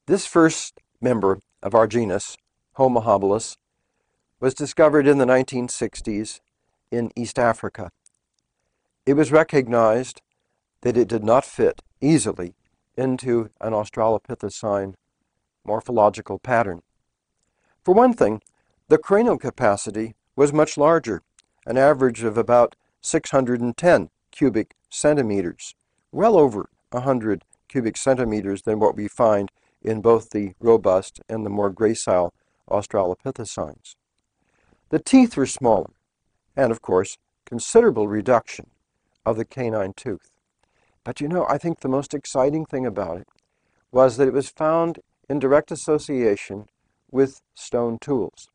This first member of our genus, Homo habilis, was discovered in the 1960s in East Africa. It was recognized that it did not fit easily into an Australopithecine morphological pattern. For one thing, the cranial capacity was much larger, an average of about 610 cubic centimeters, well over 100 cubic centimeters than what we find in both the robust and the more gracile Australopithecines. The teeth were smaller, and of course, considerable reduction of the canine tooth. But I think the most exciting thing about it was that it was found in direct association with stone tools.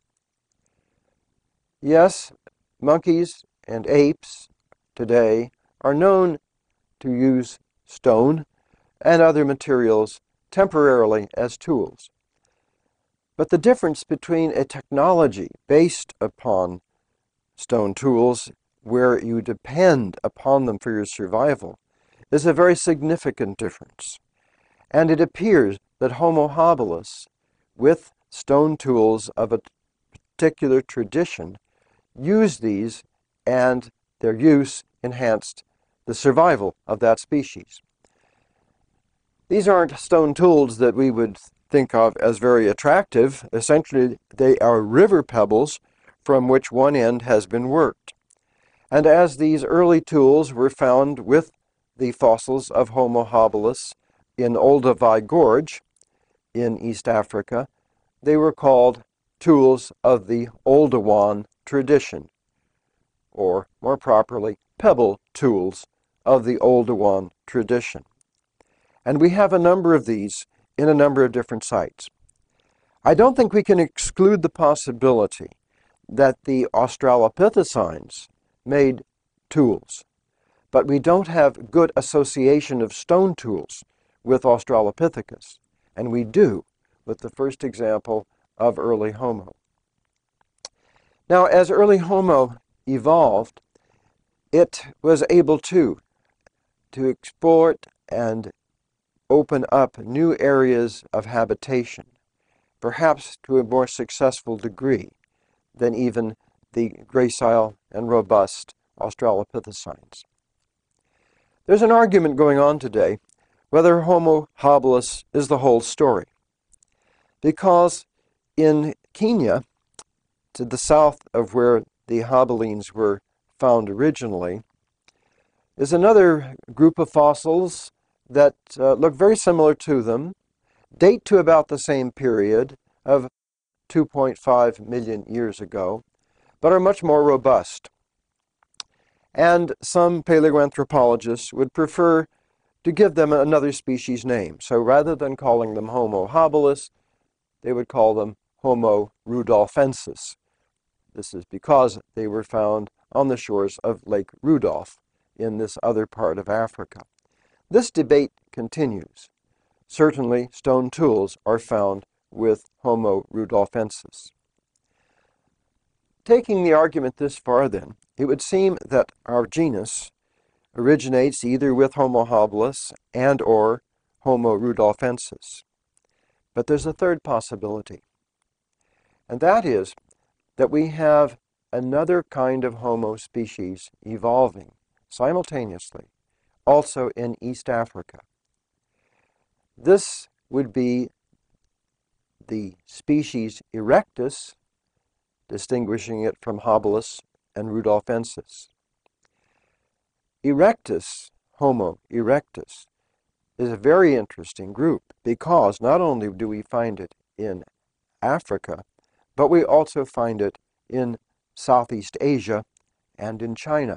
Yes, monkeys and apes today are known to use stone and other materials temporarily as tools. But the difference between a technology based upon stone tools, where you depend upon them for your survival, is a very significant difference. And it appears that Homo habilis, with stone tools of a particular tradition, used these, and their use enhanced the survival of that species. These aren't stone tools that we would think of as very attractive. Essentially, they are river pebbles from which one end has been worked. And as these early tools were found with the fossils of Homo habilis in Olduvai Gorge in East Africa, they were called tools of the Oldowan tradition, or more properly, pebble tools of the Oldowan tradition. And we have a number of these in a number of different sites. I don't think we can exclude the possibility that the Australopithecines made tools, but we don't have good association of stone tools with Australopithecus, and we do with the first example of early Homo. Now, as early Homo evolved, it was able to export and open up new areas of habitation, perhaps to a more successful degree than even the gracile and robust Australopithecines. There's an argument going on today whether Homo habilis is the whole story, because in Kenya, to the south of where the habilines were found originally, is another group of fossils that look very similar to them, date to about the same period of 2.5 million years ago, but are much more robust. And some paleoanthropologists would prefer to give them another species name. So rather than calling them Homo habilis, they would call them Homo rudolfensis. This is because they were found on the shores of Lake Rudolph in this other part of Africa. This debate continues. Certainly, stone tools are found with Homo rudolfensis. Taking the argument this far, then, it would seem that our genus originates either with Homo habilis and or Homo rudolfensis. But there's a third possibility, and that is that we have another kind of Homo species evolving simultaneously, also in East Africa. This would be the species erectus, distinguishing it from habilis and rudolfensis. Erectus, Homo erectus, is a very interesting group because not only do we find it in Africa, but we also find it in Southeast Asia and in China.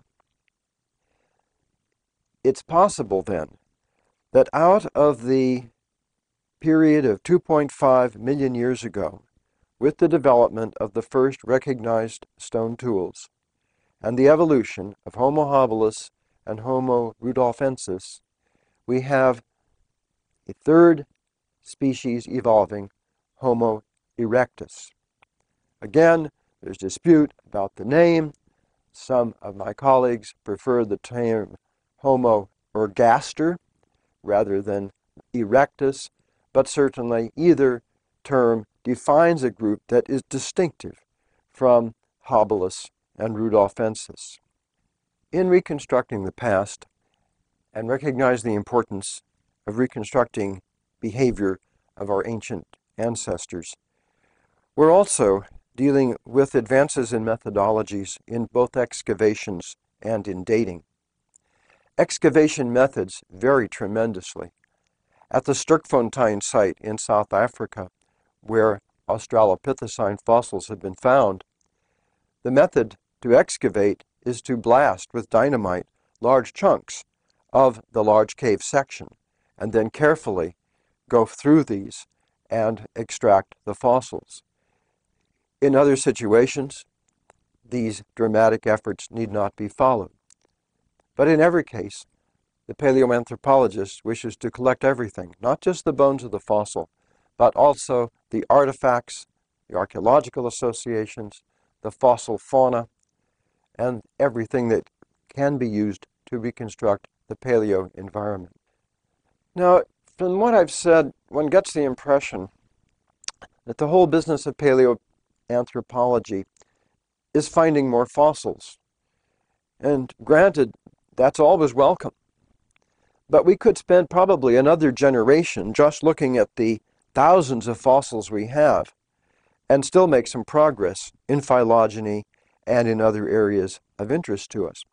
It's possible then that out of the period of 2.5 million years ago, with the development of the first recognized stone tools and the evolution of Homo habilis and Homo rudolfensis, we have a third species evolving, Homo erectus. Again, there's dispute about the name. Some of my colleagues prefer the term Homo ergaster rather than erectus, but certainly either term defines a group that is distinctive from Habilis and Rudolfensis. In reconstructing the past, and recognize the importance of reconstructing behavior of our ancient ancestors, we're also dealing with advances in methodologies in both excavations and in dating. Excavation methods vary tremendously. At the Sterkfontein site in South Africa, where Australopithecine fossils have been found, the method to excavate is to blast with dynamite large chunks of the large cave section, and then carefully go through these and extract the fossils. In other situations, these dramatic efforts need not be followed. But in every case, the paleoanthropologist wishes to collect everything, not just the bones of the fossil, but also the artifacts, the archaeological associations, the fossil fauna, and everything that can be used to reconstruct the paleo environment. Now, from what I've said, one gets the impression that the whole business of paleoanthropology is finding more fossils. And granted, that's always welcome. But we could spend probably another generation just looking at the thousands of fossils we have and still make some progress in phylogeny and in other areas of interest to us.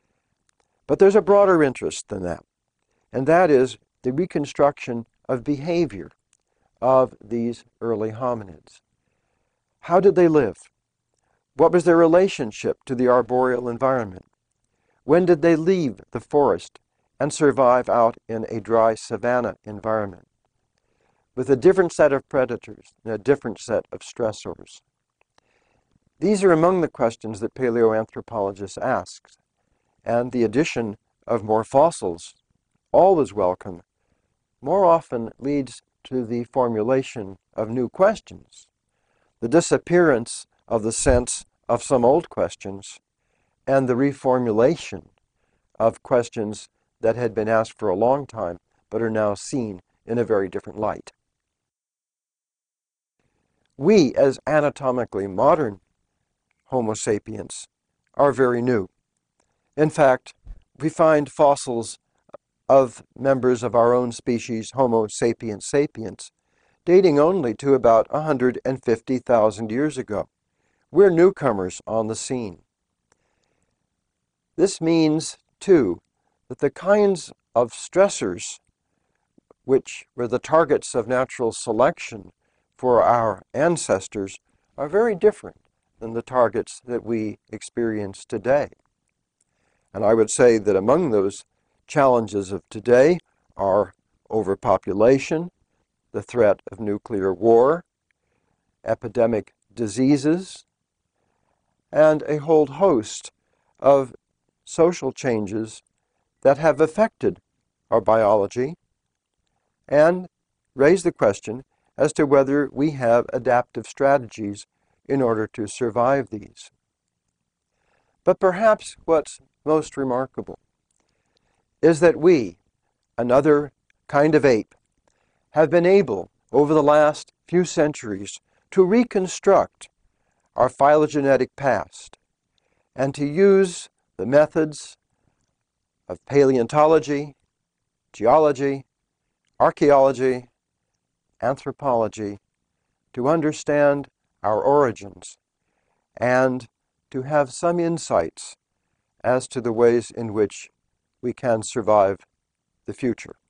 But there's a broader interest than that, and that is the reconstruction of behavior of these early hominids. How did they live? What was their relationship to the arboreal environment? When did they leave the forest and survive out in a dry savanna environment with a different set of predators and a different set of stressors? These are among the questions that paleoanthropologists ask, and the addition of more fossils, always welcome, more often leads to the formulation of new questions, the disappearance of the sense of some old questions, and the reformulation of questions that had been asked for a long time but are now seen in a very different light. We, as anatomically modern Homo sapiens, are very new. In fact, we find fossils of members of our own species, Homo sapiens sapiens, dating only to about 150,000 years ago. We're newcomers on the scene. This means, too, that the kinds of stressors which were the targets of natural selection for our ancestors are very different than the targets that we experience today. And I would say that among those challenges of today are overpopulation, the threat of nuclear war, epidemic diseases, and a whole host of social changes that have affected our biology and raise the question as to whether we have adaptive strategies in order to survive these. But perhaps what's most remarkable is that we, another kind of ape, have been able, over the last few centuries, to reconstruct our phylogenetic past and to use the methods of paleontology, geology, archaeology, anthropology to understand our origins and to have some insights as to the ways in which we can survive the future.